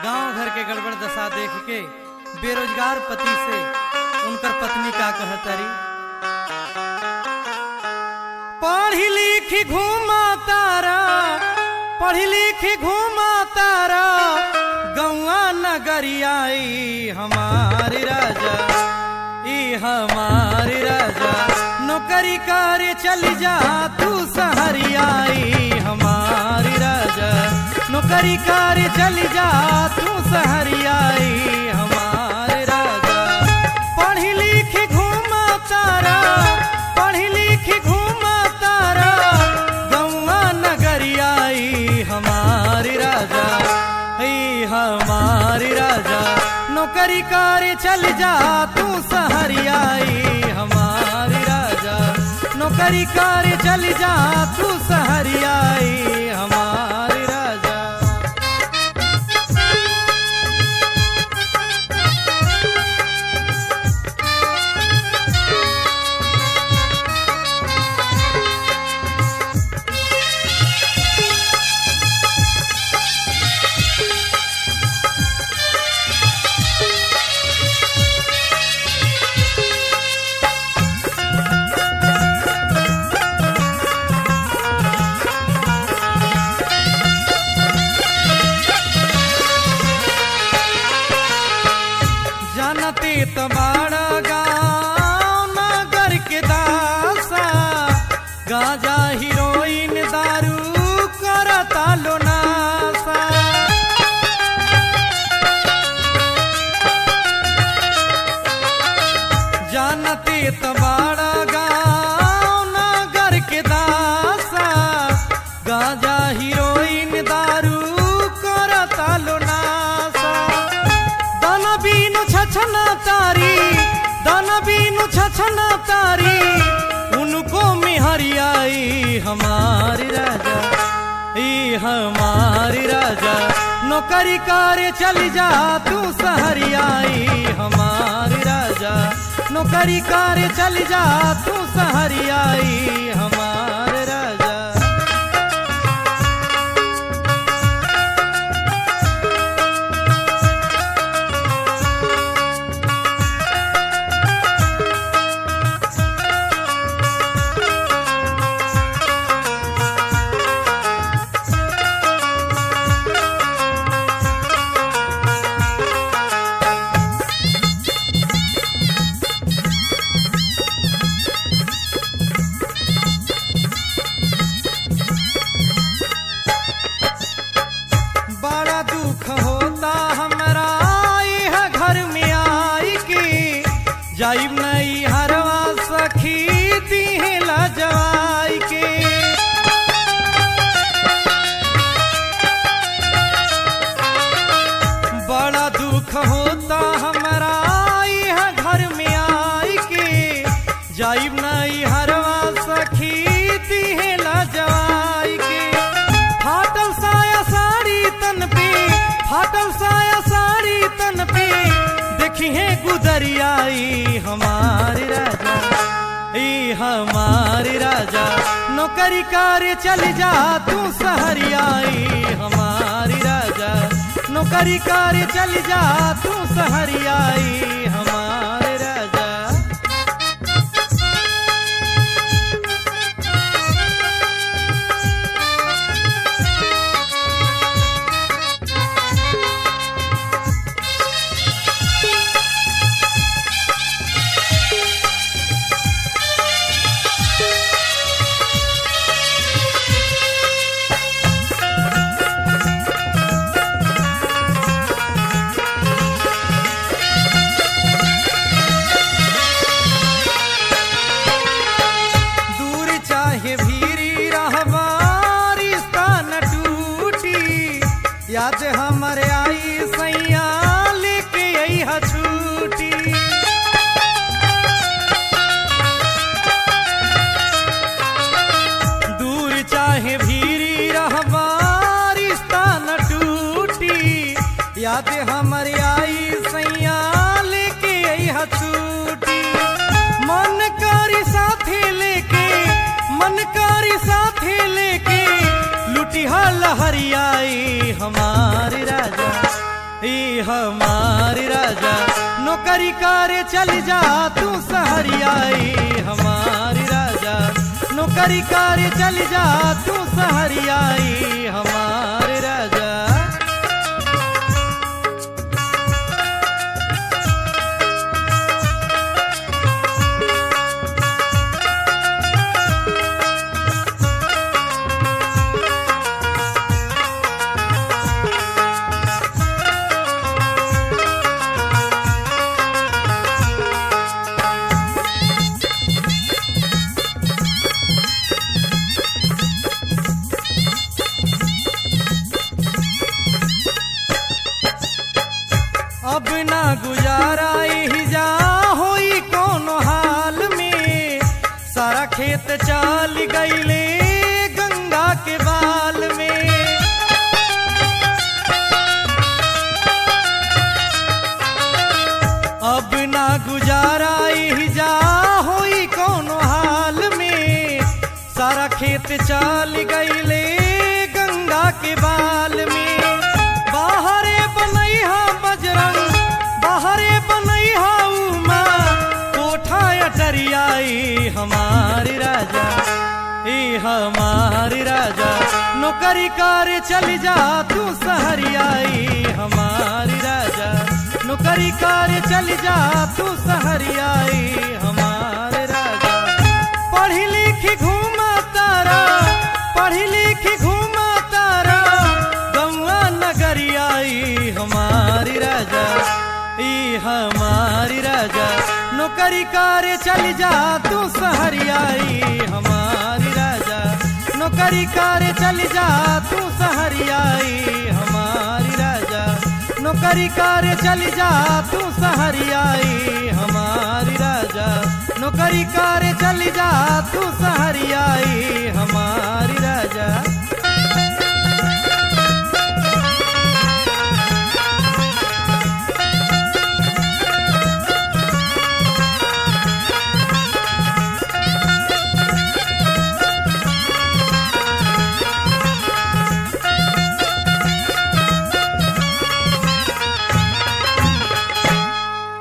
गांव घर के गड़बड़ दशा देख के बेरोजगार पति से उनकर पत्नी का कहतरी, पढ़ी लिखी घूमा तारा, पढ़ी लिखी घूमा तारा गौआ नगरियाई हमारी राजा, ई हमारी राजा नौकरी करे चली जा तू सहरियाई हमारी राजा, नौकरी करे चली जा तू सहरियाई हमारे राजा। पढ़ी लिखी घूमा तारा, पढ़ी लिखी घूमा तारा गौआ नगरियाई हमारी राजा, ई हमारी राजा नौकरी करे चली जा तू सहरियाई हमारी राजा, नौकरी करे चली जा तू सहरियाई हमारी राजा। जानती तो बड़ा गाँव नगर के दासा, गांजा हीरोइन दारू करता लो नासा। जानती तो बड़ा गाँव नगर के दासा, गांजा हीरोइन दारू करता लो नासा। दाना बीनु छछना तारी, दाना बीनु छछना तारी उनको मिहरियाई हमारी राजा, ई हमारी राजा नौकरी करे चली जा तू सहरियाई हमारी राजा, नौकरी करे चली जा तू सहरियाई हमारे राजा। बड़ा दुख होता हमरा यह घर में आई की, जाइब नहीं हरवा सखी दिहला जवाई के। बड़ा दुख होता हमरा यह घर में आई की, जाइब नहीं हरवा सखी दिहला जवाई के। फाटल साया साड़ी तन पे, फाटल साया साड़ी तन पे देखी है गुदरियाई हमारी राजा, ई हमारी राजा नौकरी करे चली जा तू सहरियाई हमारी राजा, नौकरी करे चली जा तू सहरियाई हमारे राजा। याद हमारे आई सैया लेके आई छूटी, दूर चाहे भीरी रहबा रिश्ता न टूटी। याद हमारे आई सैया लेके आई छूटी, मन कारी साथे लेके, मन कारी साथे लेके लुटिहा लहरियाई हमारी राजा, हमारी राजा नौकरी करे चल जा तू सहरियाई हमारी राजा नौकरी करे चल जा तू सहरियाई हमारे राजा। अब ना गुजारा ही जा होई कोनो हाल में सारा खेत चाल गईले गंगा के बाल में। अब ना गुजारा ही जा होई कोनो हाल में सारा खेत चाल गईले गंगा के बाल में। बाहरे बनैहा बजरंग बाहरे बनैहा उमा कोठा अटरियाई हमारी राजा हमारी राजा नौकरी करे चल जा तू सहरियाई हमारी राजा नौकरी करे चल जा तू सहरियाई हमारे राजा। पढ़ी लिखी घूमा तारा पढ़ी लिखी घूमा तारा गौआ नगरियाई हमारी राजा हमारी राजा नौकरी करे चल जा तू सहरियाई हमारी राजा नौकरी करे चल जा तू सहरियाई हमारी राजा नौकरी करे चल जा तू सहरियाई हमारी राजा नौकरी करे चल जा तू सहरियाई हमारी राजा।